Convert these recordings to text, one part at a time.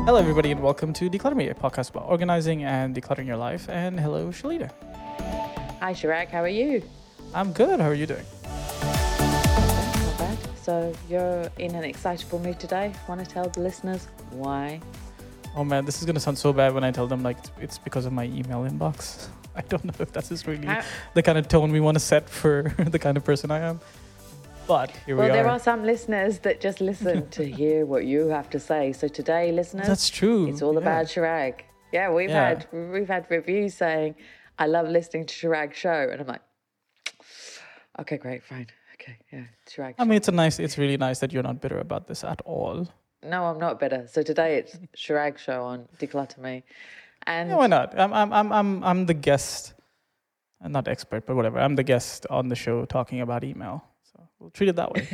Hello, everybody, and welcome to Declutter Me, a podcast about organizing and decluttering your life. And hello, Shalita. Hi, Chirag. How are you? I'm good. How are you doing? Not bad. So you're in an excitable mood today. Want to tell the listeners why? Oh man, this is gonna sound so bad when I tell them like it's because of my email inbox. I don't know if that's just really the kind of tone we want to set for the kind of person I am. But here we are. Well, there are some listeners that just listen to hear what you have to say. So today, listeners, that's true. It's all about Chirag. Yeah, we've had reviews saying, "I love listening to Chirag's show," and I'm like, okay, great, fine, okay, yeah, Chirag. I mean, it's really nice that you're not bitter about this at all. No, I'm not bitter. So today it's Chirag's show on Declutter Me, and yeah, why not? I'm the guest. I'm not expert, but whatever. I'm the guest on the show talking about email. So we'll treat it that way.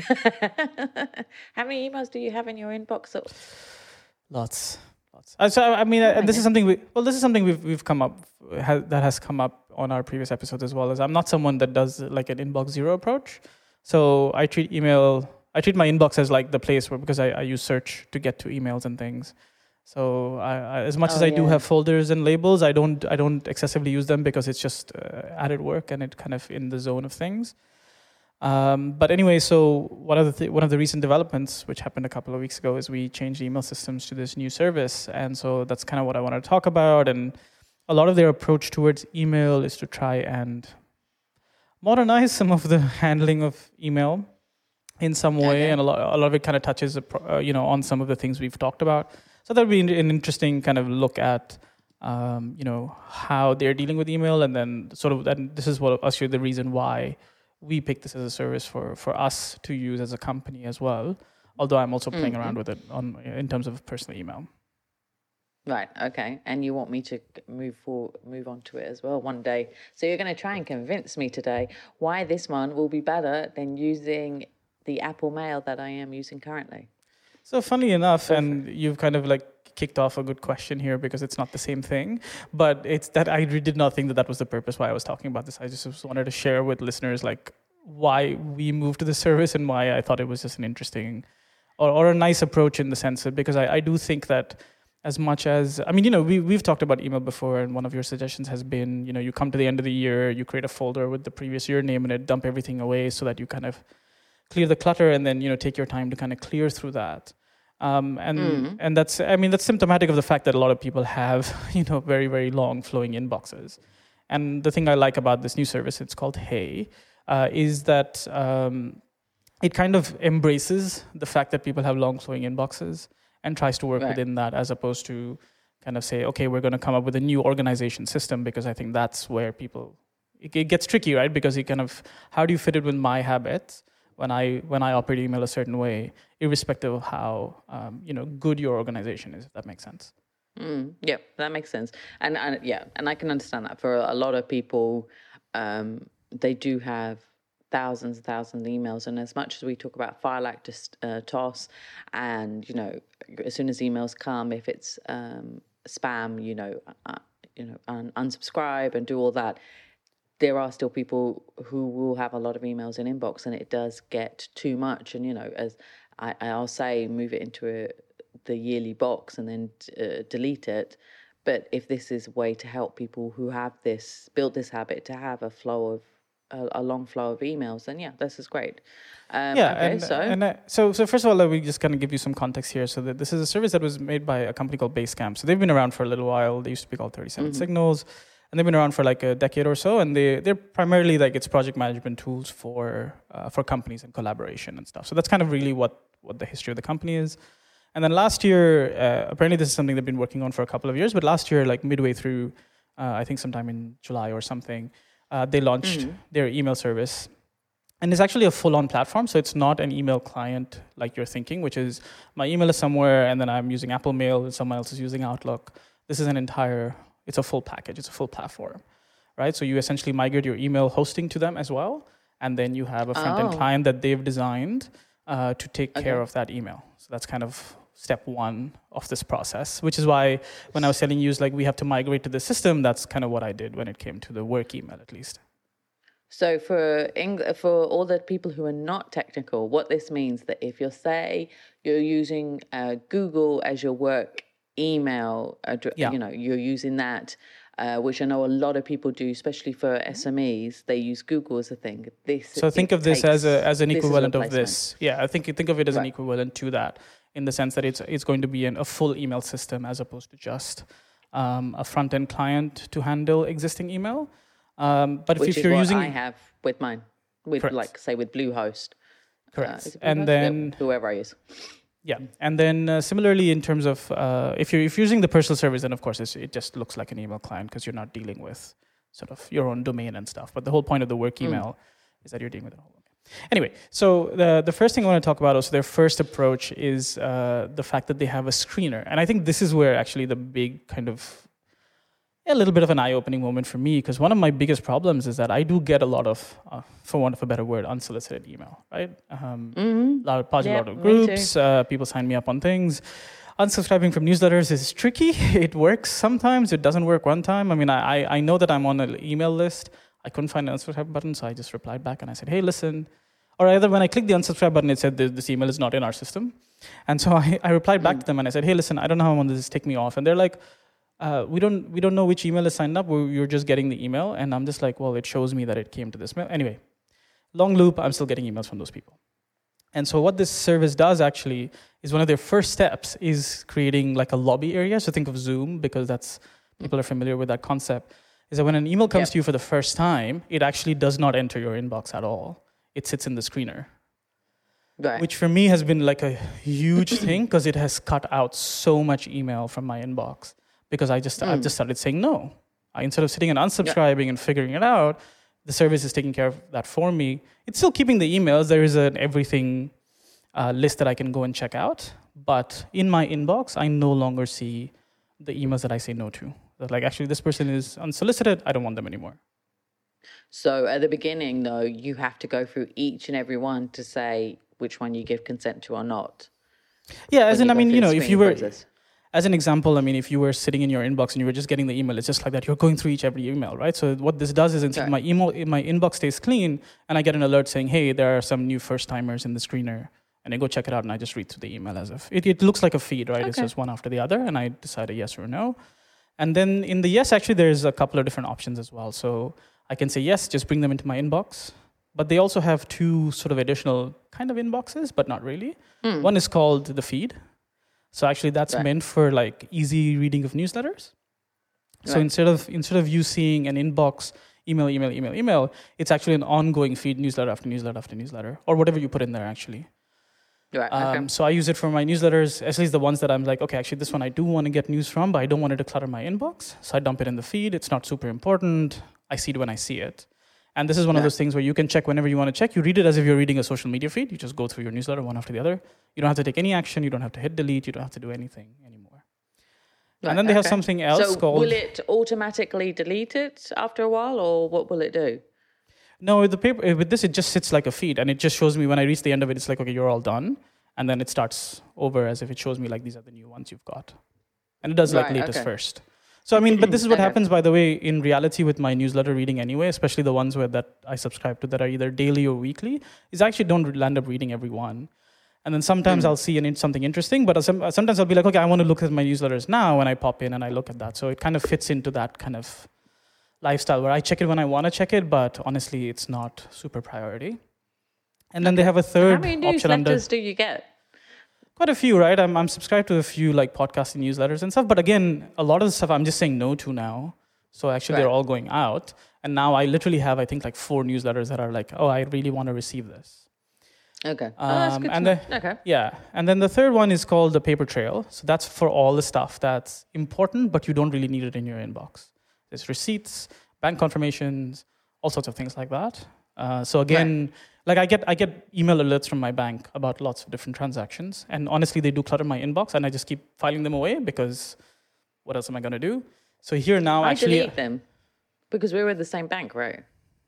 How many emails do you have in your inbox? Lots. So I mean, this is something we've come up that has come up on our previous episodes as well. As I'm not someone that does like an inbox zero approach. So I treat my inbox as like the place where, because I use search to get to emails and things. So I as much as I do have folders and labels, I don't excessively use them because it's just added work and it kind of in the zone of things. But anyway, so one of the recent developments, which happened a couple of weeks ago, is we changed email systems to this new service, and so that's kind of what I want to talk about. And a lot of their approach towards email is to try and modernize some of the handling of email in some way, and a lot of it kind of touches, on some of the things we've talked about. So that'll be an interesting kind of look at, how they're dealing with email, and then sort of this is what actually the reason why we picked this as a service for us to use as a company as well. Although I'm also playing around with it in terms of personal email. Right. Okay. And you want me to move on to it as well one day. So you're going to try and convince me today why this one will be better than using the Apple Mail that I am using currently. So funnily enough, and you've kind of like kicked off a good question here because it's not the same thing, but it's that I did not think that was the purpose why I was talking about this. I just wanted to share with listeners like why we moved to the service and why I thought it was just an interesting or a nice approach in the sense that, because I do think that as much as, I mean, we've talked about email before, and one of your suggestions has been, you come to the end of the year, you create a folder with the previous year name in it, dump everything away so that you kind of clear the clutter, and then, take your time to kind of clear through that. And that's symptomatic of the fact that a lot of people have, very, very long flowing inboxes. And the thing I like about this new service, it's called Hey, is that it kind of embraces the fact that people have long flowing inboxes and tries to work within that, as opposed to kind of say, okay, we're going to come up with a new organization system, because I think that's where it gets tricky, right? Because you kind of, how do you fit it with my habits when I operate email a certain way, irrespective of how good your organization is, if that makes sense. Yeah, that makes sense. And I can understand that for a lot of people, they do have thousands and thousands of emails, and as much as we talk about file act to toss, and as soon as emails come, if it's spam, unsubscribe and do all that, there are still people who will have a lot of emails in inbox, and it does get too much. And as I'll say, move it into the yearly box and then delete it. But if this is a way to help people who have build this habit to have a long flow of emails, then this is great. So first of all, let me just kind of give you some context here. So that this is a service that was made by a company called Basecamp. So they've been around for a little while. They used to be called 37 Signals, and they've been around for like a decade or so. And they're primarily like it's project management tools for companies and collaboration and stuff. So that's kind of really what the history of the company is. And then last year, apparently this is something they've been working on for a couple of years. But last year, like midway through, I think sometime in July or something, they launched their email service. And it's actually a full-on platform, so it's not an email client like you're thinking, which is my email is somewhere, and then I'm using Apple Mail, and someone else is using Outlook. This is it's a full package, it's a full platform, right? So you essentially migrate your email hosting to them as well, and then you have a front-end client that they've designed to take care of that email. So that's kind of step one of this process, which is why when I was telling you, like, we have to migrate to the system, that's kind of what I did when it came to the work email, at least. So for all the people who are not technical, what this means that if you're using Google as your work email, you're using that, which I know a lot of people do, especially for SMEs. They use Google as a thing. So think of this as an equivalent of this. Yeah, I think you think of it as an equivalent to that, in the sense that it's going to be a full email system as opposed to just a front-end client to handle existing email. But which if you're using, I have with mine, with with Bluehost. Correct. And then whoever I use. Yeah, and then similarly in terms of if you're using the personal service, then of course it just looks like an email client because you're not dealing with sort of your own domain and stuff. But the whole point of the work email is that you're dealing with the whole domain. Anyway, so the first thing I want to talk about, also their first approach is the fact that they have a screener, and I think this is where actually the big kind of a little bit of an eye-opening moment for me, because one of my biggest problems is that I do get a lot of, for want of a better word, unsolicited email, right? A lot of groups, people sign me up on things. Unsubscribing from newsletters is tricky. It works sometimes. It doesn't work one time. I mean, I know that I'm on an email list. I couldn't find an unsubscribe button, so I just replied back and I said, hey, listen. Or either when I clicked the unsubscribe button, it said this email is not in our system. And so I replied back to them and I said, hey, listen, I don't know how long this take me off. And they're like, we don't know which email is signed up. You're just getting the email. And I'm just like, well, it shows me that it came to this mail. Anyway, long loop, I'm still getting emails from those people. And so what this service does actually is one of their first steps is creating like a lobby area. So think of Zoom, because that's people are familiar with that concept, is that when an email comes to you for the first time, it actually does not enter your inbox at all. It sits in the screener. Right. Which for me has been like a huge thing, because it has cut out so much email from my inbox. Because I've just started saying no. Instead of sitting and unsubscribing and figuring it out, the service is taking care of that for me. It's still keeping the emails. There is an everything list that I can go and check out. But in my inbox, I no longer see the emails that I say no to. That like, actually, this person is unsolicited. I don't want them anymore. So at the beginning, though, you have to go through each and every one to say which one you give consent to or not. Yeah, as in, I mean, if you were... Process. As an example, I mean, if you were sitting in your inbox and you were just getting the email, it's just like that. You're going through every email, right? So what this does is instead my inbox stays clean, and I get an alert saying, hey, there are some new first-timers in the screener. And I go check it out, and I just read through the email as if... It looks like a feed, right? Okay. It's just one after the other, and I decide a yes or a no. And then in the yes, actually, there's a couple of different options as well. So I can say yes, just bring them into my inbox. But they also have two sort of additional kind of inboxes, but not really. One is called the feed. So actually, that's meant for like easy reading of newsletters. So instead of you seeing an inbox, email, it's actually an ongoing feed, newsletter after newsletter after newsletter, or whatever you put in there actually. Right. So I use it for my newsletters, at least the ones that I'm like, okay, actually this one I do want to get news from, but I don't want it to clutter my inbox. So I dump it in the feed. It's not super important. I see it when I see it. And this is one of those things where you can check whenever you want to check. You read it as if you're reading a social media feed. You just go through your newsletter one after the other. You don't have to take any action. You don't have to hit delete. You don't have to do anything anymore. Right, and then they have something else called... will it automatically delete it after a while, or what will it do? No, with this, it just sits like a feed. And it just shows me when I reach the end of it, it's like, okay, you're all done. And then it starts over as if it shows me like, these are the new ones you've got. And it does like latest first. So, I mean, but this is what happens, by the way, in reality with my newsletter reading anyway, especially the ones that I subscribe to that are either daily or weekly, is I actually don't land up reading every one. And then sometimes I'll see something interesting, but sometimes I'll be like, okay, I want to look at my newsletters now, and I pop in and I look at that. So it kind of fits into that kind of lifestyle where I check it when I want to check it, but honestly, it's not super priority. And then they have a third option. How many newsletters do you get? Quite a few, right? I'm subscribed to a few like podcasting newsletters and stuff. But again, a lot of the stuff I'm just saying no to now. So actually they're all going out. And now I literally have, I think, like 4 newsletters that are like, oh, I really want to receive this. Okay. That's good to know. Okay. Yeah. And then the third one is called the paper trail. So that's for all the stuff that's important, but you don't really need it in your inbox. There's receipts, bank confirmations, all sorts of things like that. So again... Like I get email alerts from my bank about lots of different transactions, and honestly, they do clutter my inbox, and I just keep filing them away because what else am I going to do? So here now, I delete them because we're with the same bank, right?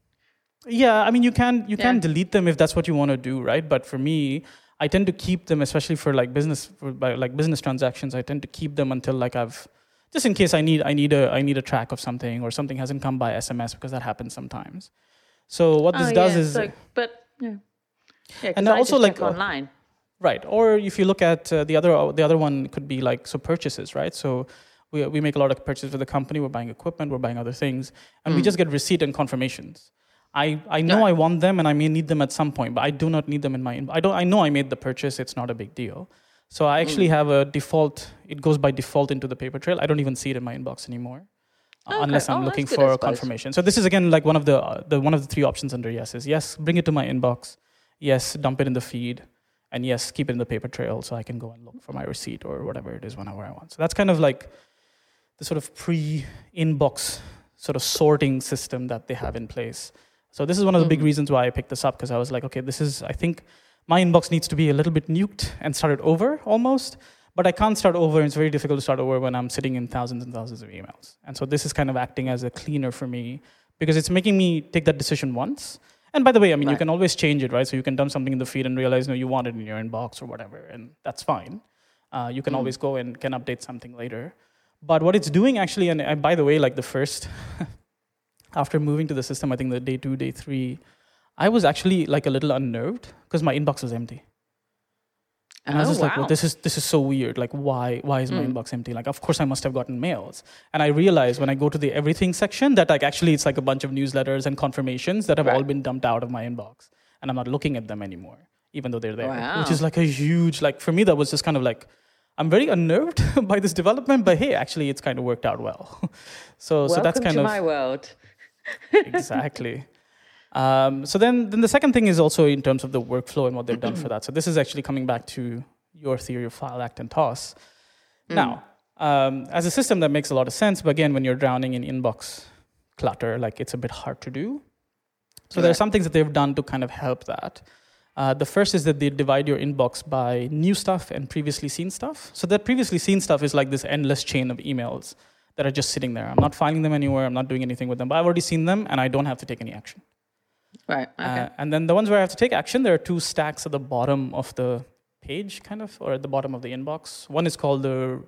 Yeah, I mean you can delete them if that's what you want to do, right? But for me, I tend to keep them, especially for like business transactions. I tend to keep them until like I've just in case I need a track of something or something hasn't come by SMS, because that happens sometimes. So what this does is, but. Yeah, and also like online. Right. Or if you look at the other one could be like, so purchases, right? So we make a lot of purchases for the company. We're buying equipment, we're buying other things, and we just get receipt and confirmations. I know I want them and I may need them at some point, but I do not need them in my inbox. I know I made the purchase. It's not a big deal. So I actually have a default. It goes by default into the paper trail. I don't even see it in my inbox anymore. Unless I'm looking for confirmation. So this is again like one of the three options under yes is yes, bring it to my inbox. Yes, dump it in the feed. And yes, keep it in the paper trail so I can go and look for my receipt or whatever it is whenever I want. So that's kind of like the sort of pre-inbox sort of sorting system that they have in place. So this is one of the big reasons why I picked this up, because I was like, okay, I think my inbox needs to be a little bit nuked and started over almost, but I can't start over. It's very difficult to start over when I'm sitting in thousands and thousands of emails. And so this is kind of acting as a cleaner for me because it's making me take that decision once. And by the way, I mean, you can always change it, right? So you can dump something in the feed and realize, no, you want it in your inbox or whatever, and that's fine. You can always go and can update something later. But what it's doing actually, and by the way, like the first, after moving to the system, I think the day 2, day 3, I was actually like a little unnerved because my inbox was empty. And I was just like, well, this is so weird. Like, why is my inbox empty? Like, of course I must have gotten mails. And I realized when I go to the everything section that like actually it's like a bunch of newsletters and confirmations that have all been dumped out of my inbox. And I'm not looking at them anymore, even though they're there. Which is like a huge, like for me, that was just kind of like, I'm very unnerved by this development, but hey, actually it's kind of worked out well. so that's kind to of my world. Exactly. So then the second thing is also in terms of the workflow and what they've done for that. So this is actually coming back to your theory of file, act, and toss. Now, as a system, that makes a lot of sense. But again, when you're drowning in inbox clutter, like it's a bit hard to do. So there are some things that they've done to kind of help that. The first is that they divide your inbox by new stuff and previously seen stuff. So that previously seen stuff is like this endless chain of emails that are just sitting there. I'm not filing them anywhere. I'm not doing anything with them. But I've already seen them, and I don't have to take any action. Right. Okay. And then the ones where I have to take action, there are 2 stacks at the bottom of the page, kind of, or at the bottom of the inbox. One is called the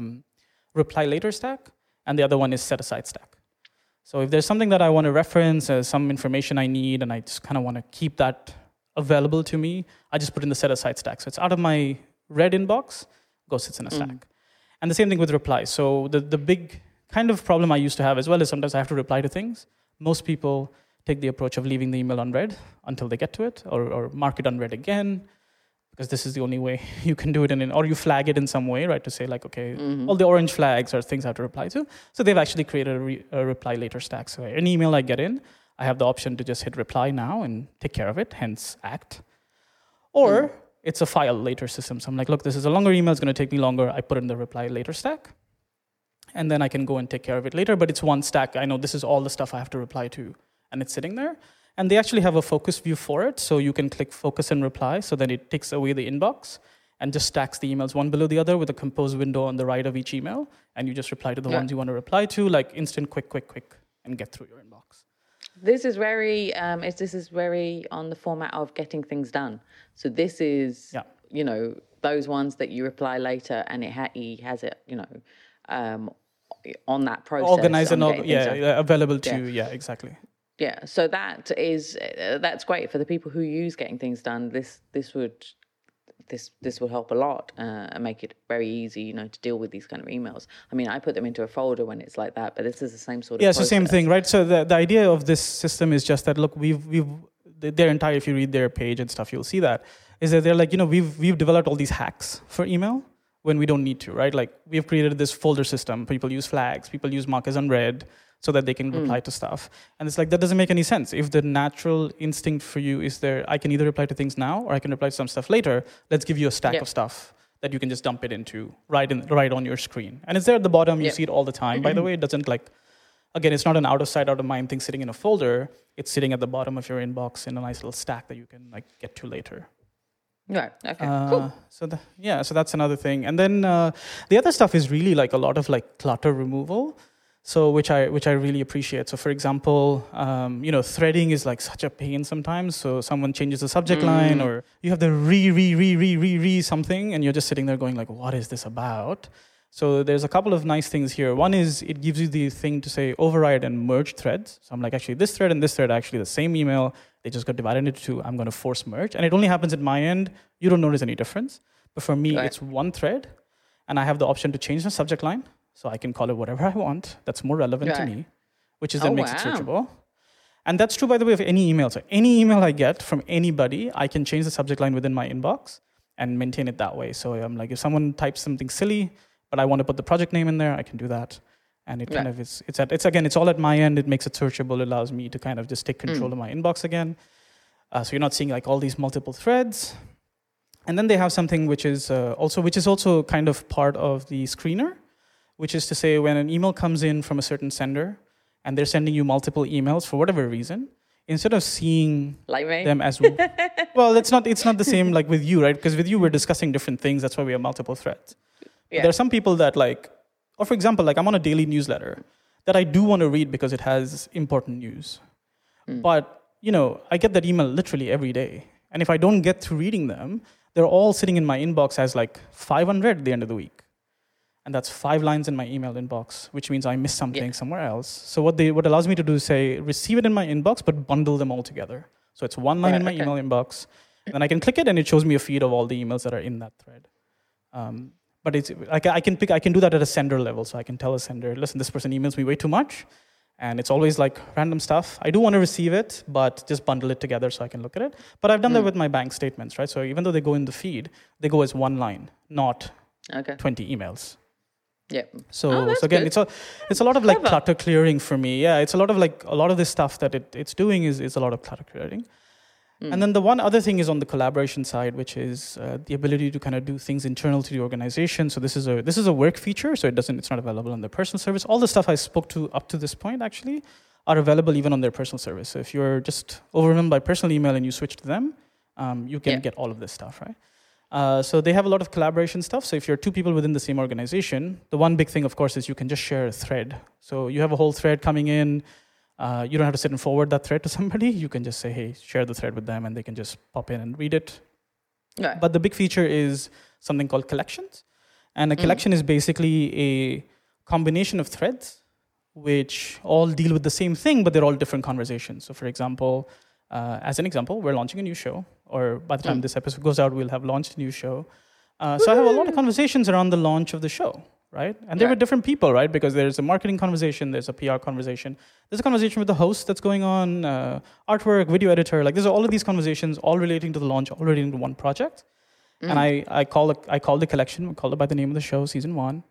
reply later stack, and the other one is set aside stack. So if there's something that I want to reference, some information I need, and I just kind of want to keep that available to me, I just put in the set aside stack. So it's out of my red inbox, sits in a stack. And the same thing with replies. So the big kind of problem I used to have as well is sometimes I have to reply to things. Most people take the approach of leaving the email unread until they get to it, or mark it unread again, because this is the only way you can do it. Or you flag it in some way, right, to say like, okay, all the orange flags are things I have to reply to. So they've actually created a reply later stack. So any email I get in, I have the option to just hit reply now and take care of it, hence act. Or it's a file later system. So I'm like, look, this is a longer email. It's going to take me longer. I put in the reply later stack. And then I can go and take care of it later. But it's one stack. I know this is all the stuff I have to reply to. And it's sitting there. And they actually have a focus view for it. So you can click focus and reply. So then it takes away the inbox and just stacks the emails one below the other with a compose window on the right of each email. And you just reply to the ones you want to reply to, like instant, quick, and get through your inbox. This is very on the format of getting things done. So this is, those ones that you reply later, and he has it, on that process. Organized and available to you. Yeah, exactly. Yeah, so that's great for the people who use getting things done. This would help a lot and make it very easy, to deal with these kind of emails. I mean, I put them into a folder when it's like that, but this is the same sort of process. Yeah, it's the same thing, right? So the idea of this system is just that, look, if you read their page and stuff, you'll see that, is that they're like, we've developed all these hacks for email when we don't need to, right? Like, we've created this folder system. People use flags. People use mark as unread so that they can reply to stuff. And it's like, that doesn't make any sense. If the natural instinct for you is there, I can either reply to things now or I can reply to some stuff later. Let's give you a stack of stuff that you can just dump it into right on your screen. And it's there at the bottom. You see it all the time. By the way, it doesn't again, it's not an out of sight, out of mind thing sitting in a folder. It's sitting at the bottom of your inbox in a nice little stack that you can get to later. Right. Okay. Cool. So that's another thing. And then the other stuff is really a lot of clutter removal. So which I really appreciate. So for example, threading is such a pain sometimes. So someone changes the subject line, or you have the re something, and you're just sitting there going what is this about? So there's a couple of nice things here. One is it gives you the thing to say override and merge threads. So I'm like, actually, this thread and this thread are actually the same email. They just got divided into two. I'm going to force merge. And it only happens at my end. You don't notice any difference. But for me, it's one thread. And I have the option to change the subject line. So I can call it whatever I want. That's more relevant to me, which is that makes it searchable. And that's true, by the way, of any email. So any email I get from anybody, I can change the subject line within my inbox and maintain it that way. So I'm like, if someone types something silly, but I want to put the project name in there, I can do that. And it kind of it's all at my end. It makes it searchable. It allows me to kind of just take control of my inbox again. So you're not seeing like all these multiple threads. And then they have something which is also kind of part of the screener, which is to say when an email comes in from a certain sender and they're sending you multiple emails for whatever reason, instead of seeing them as well, it's not the same like with you, right? Because with you we're discussing different things. That's why we have multiple threads. Yeah. There are some people that like, or for example, like I'm on a daily newsletter that I do want to read because it has important news. But, I get that email literally every day. And if I don't get to reading them, they're all sitting in my inbox as like 500 at the end of the week. And that's 5 lines in my email inbox, which means I missed something somewhere else. So what allows me to do is say, receive it in my inbox, but bundle them all together. So it's one line in my email inbox. Then I can click it and it shows me a feed of all the emails that are in that thread. But it's like I can do that at a sender level. So I can tell a sender, listen, this person emails me way too much. And it's always like random stuff. I do want to receive it, but just bundle it together so I can look at it. But I've done that with my bank statements, right? So even though they go in the feed, they go as one line, not 20 emails. Yeah. So again, good. it's a lot of like clutter clearing for me. Yeah, it's a lot of this stuff that it's doing is a lot of clutter clearing. And then the one other thing is on the collaboration side, which is the ability to kind of do things internal to the organization. So this is a work feature, so it's not available on the personal service. All the stuff I spoke to up to this point actually are available even on their personal service. So if you're just overwhelmed by personal email and you switch to them, you can get all of this stuff, right? So they have a lot of collaboration stuff. So if you're 2 people within the same organization, the one big thing, of course, is you can just share a thread. So you have a whole thread coming in. You don't have to sit and forward that thread to somebody. You can just say, hey, share the thread with them, and they can just pop in and read it. Right. But the big feature is something called collections. And a collection is basically a combination of threads which all deal with the same thing, but they're all different conversations. So for example, as an example, we're launching a new show, or by the time this episode goes out, we'll have launched a new show. So I have a lot of conversations around the launch of the show. Right? And there were different people, right? Because there's a marketing conversation, there's a PR conversation, there's a conversation with the host that's going on, artwork, video editor. Like there's all of these conversations, all relating to the launch, all relating to one project. And I call the collection, we call it by the name of the show, season 1.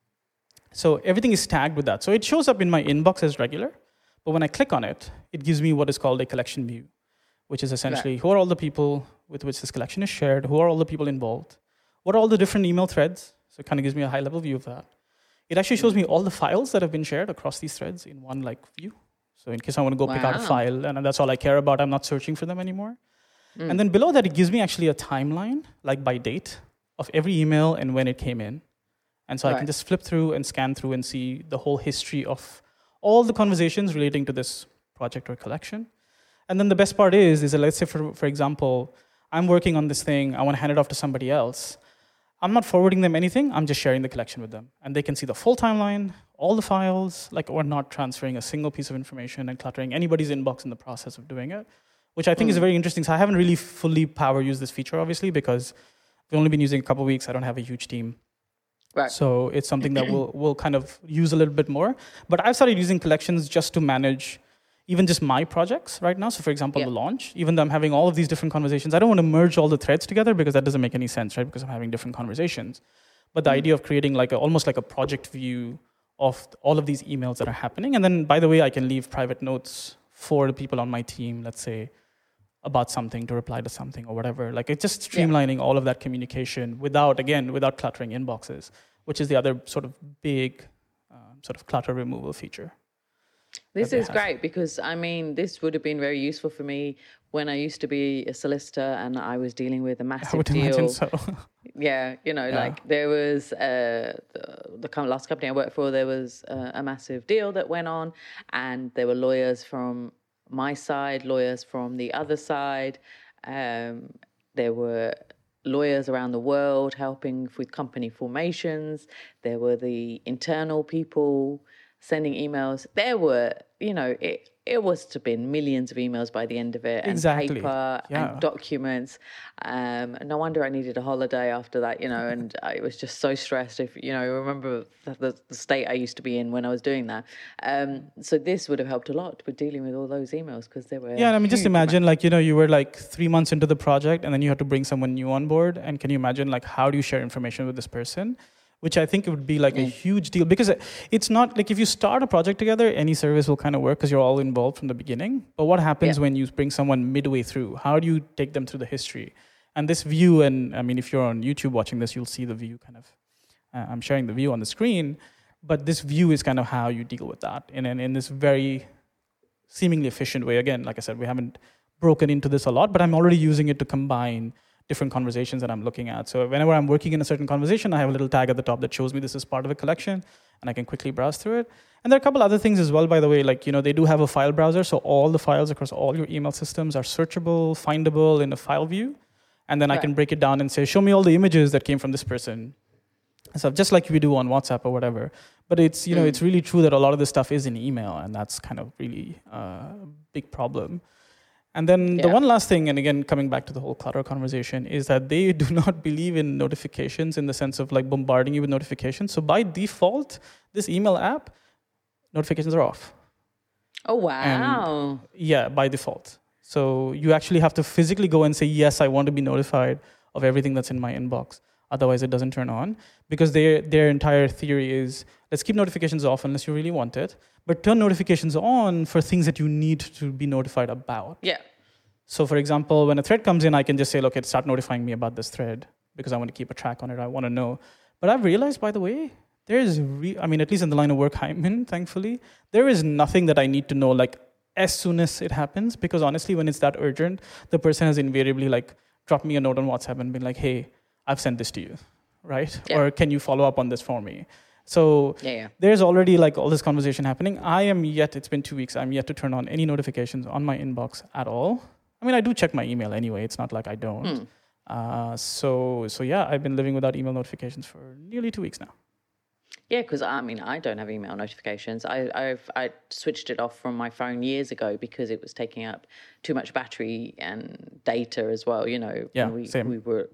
So everything is tagged with that. So it shows up in my inbox as regular, but when I click on it, it gives me what is called a collection view, which is essentially who are all the people with which this collection is shared, who are all the people involved, what are all the different email threads. So it kind of gives me a high-level view of that. It actually shows me all the files that have been shared across these threads in one view. So in case I want to go pick out a file, and that's all I care about, I'm not searching for them anymore. And then below that, it gives me actually a timeline, like by date, of every email and when it came in. And so I can just flip through and scan through and see the whole history of all the conversations relating to this project or collection. And then the best part is that let's say, for example, I'm working on this thing, I want to hand it off to somebody else. I'm not forwarding them anything, I'm just sharing the collection with them. And they can see the full timeline, all the files, we're not transferring a single piece of information and cluttering anybody's inbox in the process of doing it, which I think is very interesting. So I haven't really fully power used this feature, obviously, because we've only been using it a couple of weeks. I don't have a huge team. Right. So it's something that we'll kind of use a little bit more. But I've started using collections just to manage even just my projects right now. So for example, the launch, even though I'm having all of these different conversations, I don't want to merge all the threads together because that doesn't make any sense, right? Because I'm having different conversations. But the idea of creating almost like a project view of all of these emails that are happening. And then, by the way, I can leave private notes for the people on my team, let's say, about something, to reply to something or whatever. It's just streamlining all of that communication without cluttering inboxes, which is the other sort of big sort of clutter removal feature. This is great because, this would have been very useful for me when I used to be a solicitor and I was dealing with a massive deal. I would imagine so. There was the last company I worked for, there was a massive deal that went on, and there were lawyers from my side, lawyers from the other side. There were lawyers around the world helping with company formations. There were the internal people sending emails. There were, it was to been millions of emails by the end of it, and Exactly. paper Yeah. and documents. No wonder I needed a holiday after that, and I was just so stressed. If remember the state I used to be in when I was doing that. So this would have helped a lot with dealing with all those emails, because there were Yeah, I mean, just huge imagine you were like 3 months into the project, and then you had to bring someone new on board. And can you imagine like how do you share information with this person? Which I think it would be like a huge deal, because it's not like if you start a project together, any service will kind of work because you're all involved from the beginning. But what happens when you bring someone midway through? How do you take them through the history? And this view, and I mean, if you're on YouTube watching this, you'll see the view kind of, I'm sharing the view on the screen, but this view is kind of how you deal with that in this very seemingly efficient way. Again, like I said, we haven't broken into this a lot, but I'm already using it to combine different conversations that I'm looking at. So whenever I'm working in a certain conversation, I have a little tag at the top that shows me this is part of a collection, and I can quickly browse through it. And there are a couple other things as well, by the way, like, they do have a file browser. So all the files across all your email systems are searchable, findable in a file view. And then I can break it down and say, show me all the images that came from this person. So just like we do on WhatsApp or whatever. But it's, it's really true that a lot of this stuff is in email, and that's kind of really a big problem. And then the one last thing, and again, coming back to the whole Clutter conversation, is that they do not believe in notifications in the sense of like bombarding you with notifications. So by default, this email app, notifications are off. Oh, wow. And by default. So you actually have to physically go and say, yes, I want to be notified of everything that's in my inbox. Otherwise, it doesn't turn on, because their entire theory is, let's keep notifications off unless you really want it, but turn notifications on for things that you need to be notified about. Yeah. So, for example, when a thread comes in, I can just say, look, start notifying me about this thread because I want to keep a track on it. I want to know. But I've realized, by the way, there is, at least in the line of work I'm in, thankfully, there is nothing that I need to know, like, as soon as it happens, because honestly, when it's that urgent, the person has invariably, like, dropped me a note on WhatsApp and been like, hey, I've sent this to you, right? Yeah. Or can you follow up on this for me? So there's already like all this conversation happening. It's been 2 weeks, I'm yet to turn on any notifications on my inbox at all. I mean, I do check my email anyway. It's not like I don't. So I've been living without email notifications for nearly 2 weeks now. Yeah, because I don't have email notifications. I switched it off from my phone years ago because it was taking up too much battery and data as well. Same. We were,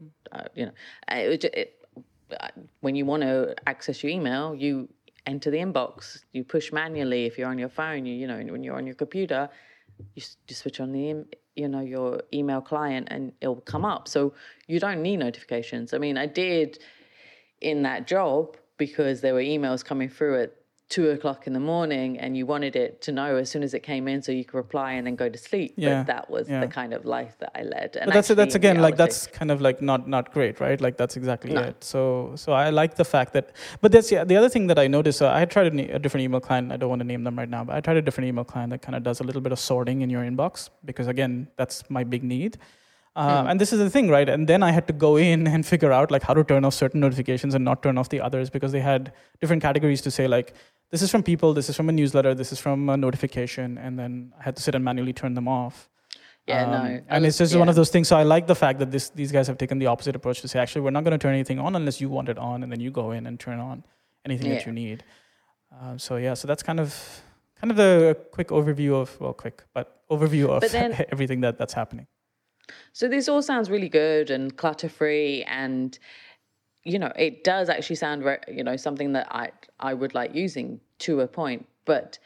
when you want to access your email, you enter the inbox. You push manually if you're on your phone. When you're on your computer, you switch on the your email client and it'll come up. So you don't need notifications. I mean, I did in that job, because there were emails coming through at 2:00 in the morning, and you wanted it to know as soon as it came in so you could reply and then go to sleep. But that was the kind of life that I led. And but that's again, like, that's kind of like not great, right? Like, that's exactly it. So I like the fact that, but that's the other thing that I noticed. I tried a different email client. I don't want to name them right now, but I tried a different email client that kind of does a little bit of sorting in your inbox, because again, that's my big need. And this is the thing, right? And then I had to go in and figure out like how to turn off certain notifications and not turn off the others, because they had different categories to say, like, this is from people, this is from a newsletter, this is from a notification, and then I had to sit and manually turn them off. And it's just one of those things. So I like the fact that these guys have taken the opposite approach to say, actually, we're not going to turn anything on unless you want it on, and then you go in and turn on anything that you need. So that's kind of the quick overview of everything that's happening. So this all sounds really good and clutter-free, and it does actually sound something that I would like using to a point. But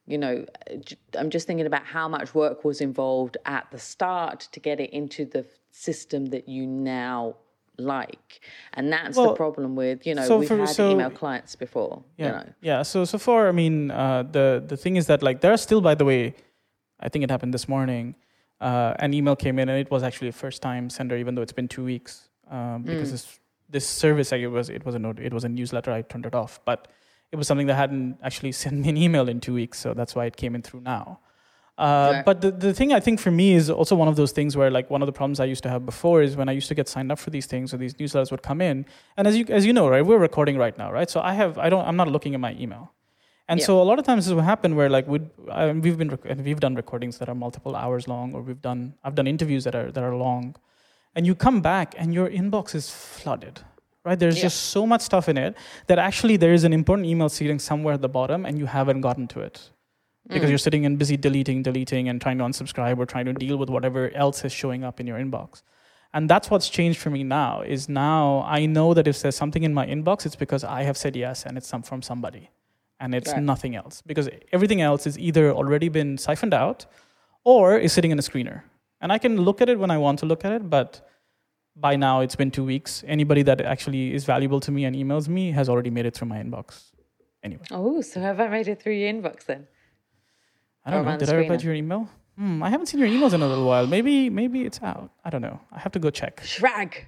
I'm just thinking about how much work was involved at the start to get it into the system that you now like, and that's the problem with we've had email clients before. So far, the thing is that, like, there are still, by the way, I think it happened this morning. An email came in, and it was actually a first-time sender, even though it's been 2 weeks. Because this service, like, it was a newsletter. I turned it off, but it was something that hadn't actually sent me an email in 2 weeks, so that's why it came in through now. But the thing I think for me is also one of those things where, like, one of the problems I used to have before is when I used to get signed up for these things, or these newsletters would come in, and as you know, right, we're recording right now, right? So I'm not looking at my email. And so a lot of times this will happen where, like, we've done recordings that are multiple hours long, or I've done interviews that are long, and you come back and your inbox is flooded, right? There's just so much stuff in it that actually there is an important email sitting somewhere at the bottom and you haven't gotten to it because you're sitting and busy deleting and trying to unsubscribe or trying to deal with whatever else is showing up in your inbox. And that's what's changed for me now, is now I know that if there's something in my inbox, it's because I have said yes and it's from somebody. And it's nothing else. Because everything else is either already been siphoned out or is sitting in a screener. And I can look at it when I want to look at it, but by now it's been 2 weeks. Anybody that actually is valuable to me and emails me has already made it through my inbox. Anyway. Oh, so have I made it through your inbox then? I don't know. Did I reply to your email? I haven't seen your emails in a little while. Maybe it's out. I don't know. I have to go check. Shrag.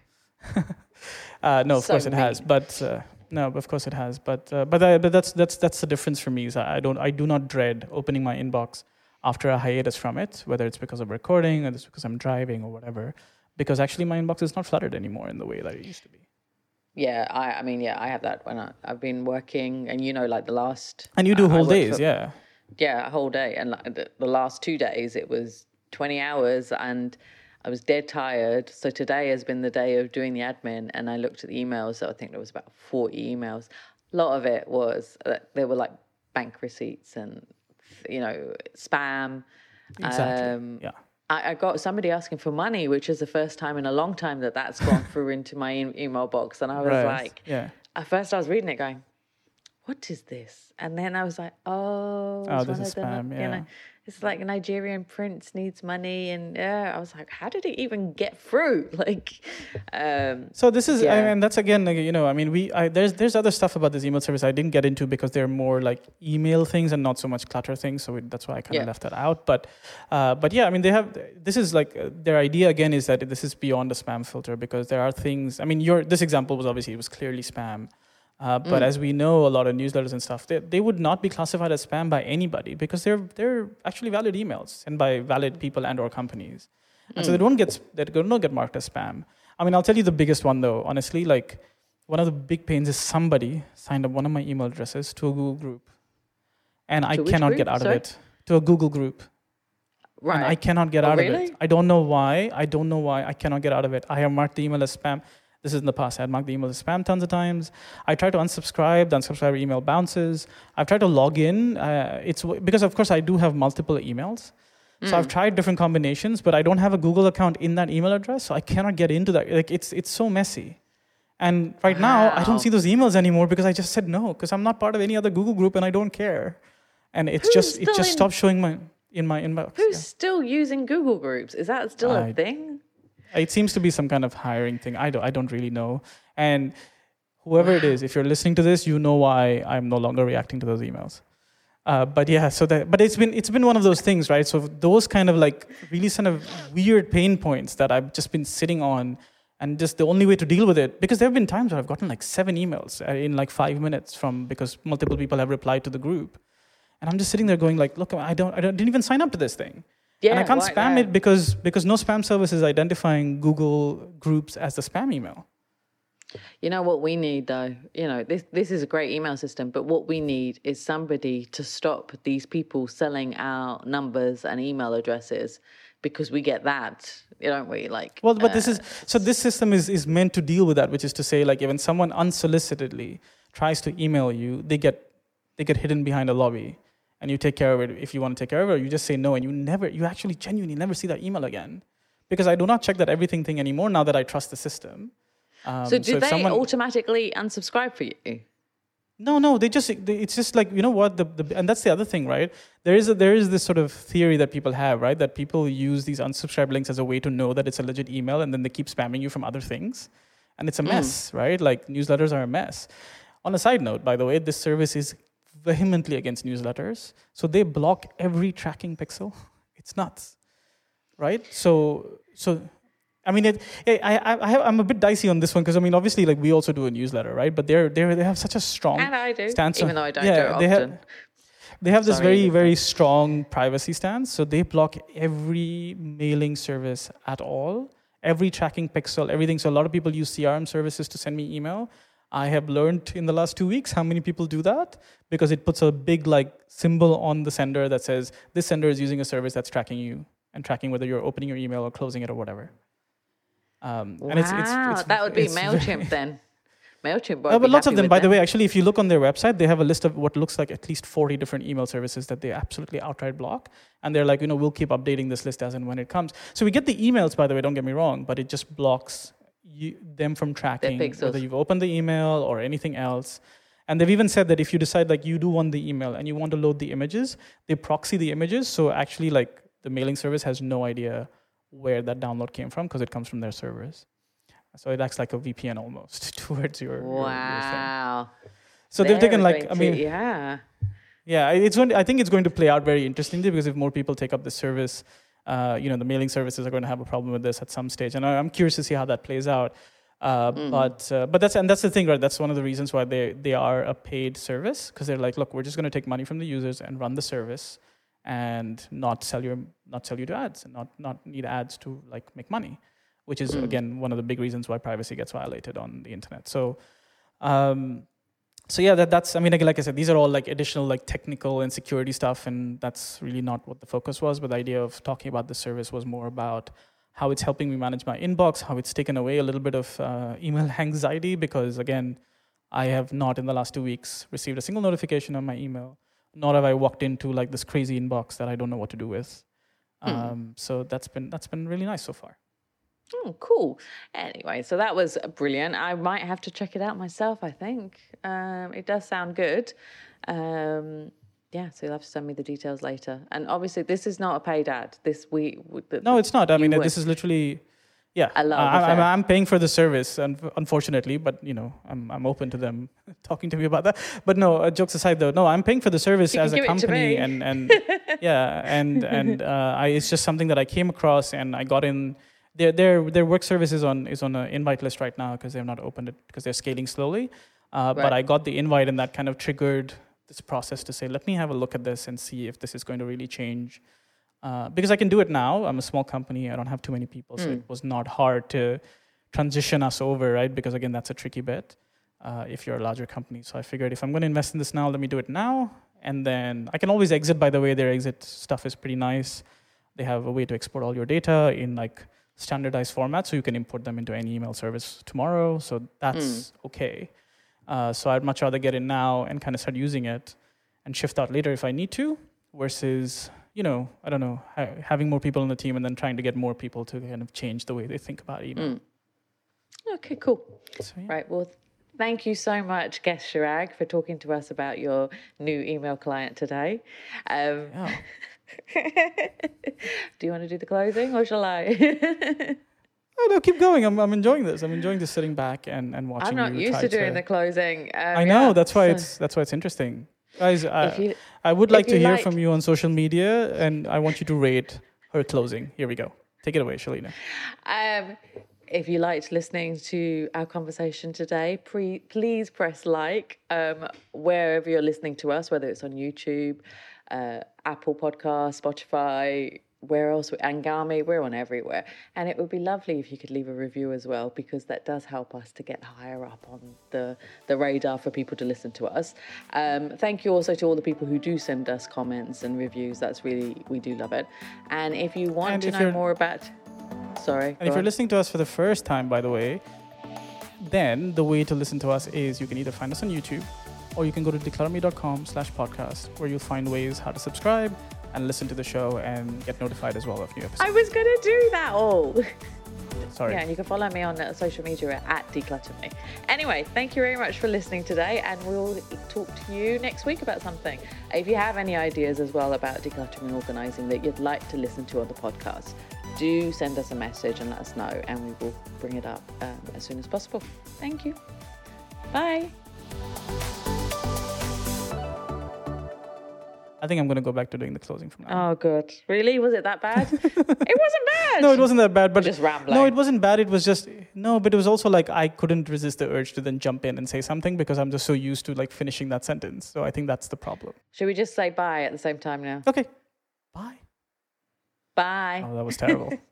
No, of course it has. But no, of course it has. But that's the difference for me. Is I do not dread opening my inbox after a hiatus from it, whether it's because of recording or it's because I'm driving or whatever. Because actually my inbox is not flooded anymore in the way that it used to be. Yeah, I have that when I've been working, and like the last. And you do whole days, yeah. Yeah, a whole day. And the last 2 days, it was 20 hours and I was dead tired. So today has been the day of doing the admin. And I looked at the emails. So I think there was about 40 emails. A lot of it was, there were like bank receipts and, spam. Exactly, yeah. I got somebody asking for money, which is the first time in a long time that's gone through into my email box. And I was at first I was reading it going, what is this? And then I was like, this is spam, yeah. It's like a Nigerian prince needs money. And I was like, how did it even get through? So this is, and that's again, there's other stuff about this email service I didn't get into because they're more like email things and not so much clutter things. So that's why I kind of left that out. But yeah, this is like, their idea again is that this is beyond a spam filter because there are things, this example was obviously, it was clearly spam. But as we know, a lot of newsletters and stuff, they would not be classified as spam by anybody because they're actually valid emails sent by valid people and or companies. And so they don't get marked as spam. I'll tell you the biggest one though, honestly, like one of the big pains is somebody signed up one of my email addresses to a Google group. And I cannot get out of it. To a Google group. Right. And I cannot get out of it. I don't know why. I cannot get out of it. I have marked the email as spam. This is in the past. I had marked the email as spam tons of times. I tried to unsubscribe. The unsubscribe email bounces. I've tried to log in. It's because, of course, I do have multiple emails. So I've tried different combinations, but I don't have a Google account in that email address, so I cannot get into that. Like it's so messy. And right now, I don't see those emails anymore because I just said no, because I'm not part of any other Google group and I don't care. And it just stopped showing in my inbox. Who's still using Google groups? Is that still a thing? It seems to be some kind of hiring thing. I don't really know. And whoever it is, if you're listening to this, you know why I'm no longer reacting to those emails. But it's been one of those things, right? So those kind of like really kind of weird pain points that I've just been sitting on, and just the only way to deal with it, because there have been times where I've gotten like 7 emails in like 5 minutes because multiple people have replied to the group, and I'm just sitting there going like, look, I didn't even sign up to this thing. Yeah, and I can't spam it because no spam service is identifying Google groups as the spam email. You know what we need though? This is a great email system, but what we need is somebody to stop these people selling our numbers and email addresses, because we get that, don't we? This system is meant to deal with that, which is to say, like, when someone unsolicitedly tries to email you, they get hidden behind a lobby. And you take care of it if you want to take care of it, or you just say no, and you actually genuinely never see that email again. Because I do not check that everything thing anymore now that I trust the system. So they automatically unsubscribe for you? No, it's just like, you know what, and that's the other thing, right? There is this sort of theory that people have, right? That people use these unsubscribe links as a way to know that it's a legit email, and then they keep spamming you from other things. And it's a mess, right? Like, newsletters are a mess. On a side note, by the way, this service is vehemently against newsletters. So they block every tracking pixel. It's nuts, right? So I'm a bit dicey on this one because obviously, like, we also do a newsletter, right? But they have such a strong stance, even though I don't do it often. They have this very, very strong privacy stance. So they block every mailing service at all, every tracking pixel, everything. So a lot of people use CRM services to send me email. I have learned in the last 2 weeks how many people do that, because it puts a big like symbol on the sender that says this sender is using a service that's tracking you and tracking whether you're opening your email or closing it or whatever. Wow, And it's that would be it's MailChimp then. MailChimp but lots of them, by the way, actually, if you look on their website, they have a list of what looks like at least 40 different email services that they absolutely outright block. And they're like, we'll keep updating this list as and when it comes. So we get the emails, by the way, don't get me wrong, but it just blocks them from tracking whether you've opened the email or anything else. And they've even said that if you decide like you do want the email and you want to load the images, they proxy the images. So actually like the mailing service has no idea where that download came from because it comes from their servers. So it acts like a VPN almost towards your wow. Your thing. So they've taken like, yeah. I think it's going to play out very interestingly because if more people take up the service, the mailing services are going to have a problem with this at some stage. And I'm curious to see how that plays out. But that's the thing, right? That's one of the reasons why they are a paid service because they're like, look, we're just going to take money from the users and run the service and not sell you to ads and not need ads to like make money. Which is, again, one of the big reasons why privacy gets violated on the internet. So that's, like I said, these are all like additional like technical and security stuff, and that's really not what the focus was. But the idea of talking about the service was more about how it's helping me manage my inbox, how it's taken away a little bit of email anxiety, because again, I have not in the last 2 weeks received a single notification on my email, nor have I walked into like this crazy inbox that I don't know what to do with. So that's been really nice so far. Oh, cool. Anyway, so that was brilliant. I might have to check it out myself, I think. It does sound good. So you'll have to send me the details later. And obviously, this is not a paid ad. No, it's not. This is literally, I'm paying for the service, unfortunately, but, I'm open to them talking to me about that. But no, jokes aside, though, no, I'm paying for the service as a company. And it's just something that I came across and I got in. Their work service is on an invite list right now because they've not opened it because they're scaling slowly. But I got the invite and that kind of triggered this process to say, let me have a look at this and see if this is going to really change. Because I can do it now. I'm a small company. I don't have too many people. So it was not hard to transition us over, right? Because again, that's a tricky bit if you're a larger company. So I figured if I'm going to invest in this now, let me do it now. And then I can always exit, by the way. Their exit stuff is pretty nice. They have a way to export all your data in like standardized format, so you can import them into any email service tomorrow. So that's okay. So I'd much rather get in now and kind of start using it and shift out later if I need to, versus, I don't know, having more people on the team and then trying to get more people to kind of change the way they think about email. Okay, cool. So, yeah. Right, well, thank you so much, Guest Chirag, for talking to us about your new email client today. Do you want to do the closing or shall I? Oh, no, keep going. I'm enjoying this. I'm enjoying just sitting back and watching. I'm not used to doing the closing. I know. That's why it's interesting. Guys, I would like to hear from you on social media, and I want you to rate her closing. Here we go. Take it away, Shalina. If you liked listening to our conversation today, please press like wherever you're listening to us, whether it's on YouTube, Apple Podcasts, Spotify, where else? Angami, we're on everywhere. And it would be lovely if you could leave a review as well, because that does help us to get higher up on the radar for people to listen to us. Thank you also to all the people who do send us comments and reviews. That's really, we do love it. And if you want to know more about... Sorry. And if you're listening to us for the first time, by the way, then the way to listen to us is you can either find us on YouTube or you can go to declutterme.com/podcast, where you'll find ways how to subscribe and listen to the show and get notified as well of new episodes. I was going to do that all. Sorry. Yeah, and you can follow me on social media at declutterme. Anyway, thank you very much for listening today, and we'll talk to you next week about something. If you have any ideas as well about decluttering organizing that you'd like to listen to on the podcast, do send us a message and let us know, and we will bring it up as soon as possible. Thank you. Bye. I think I'm going to go back to doing the closing from now. Oh, good. Really? Was it that bad? It wasn't bad. No, it wasn't that bad. But just rambling. No, it wasn't bad. It was just... No, but it was also like I couldn't resist the urge to then jump in and say something because I'm just so used to like finishing that sentence. So I think that's the problem. Should we just say bye at the same time now? Okay. Bye. Bye. Oh, that was terrible.